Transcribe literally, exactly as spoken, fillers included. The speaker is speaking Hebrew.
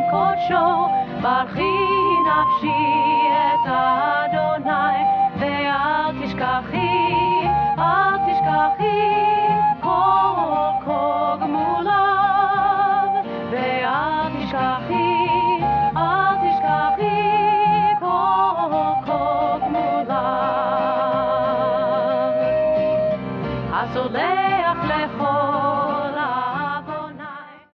קודשו, ברכי נפשי את אדוני, ואל תשכחי, אל תשכחי כל כל גמוליו, ואל תשכחי, אל תשכחי כל כל גמוליו. הסולח לכל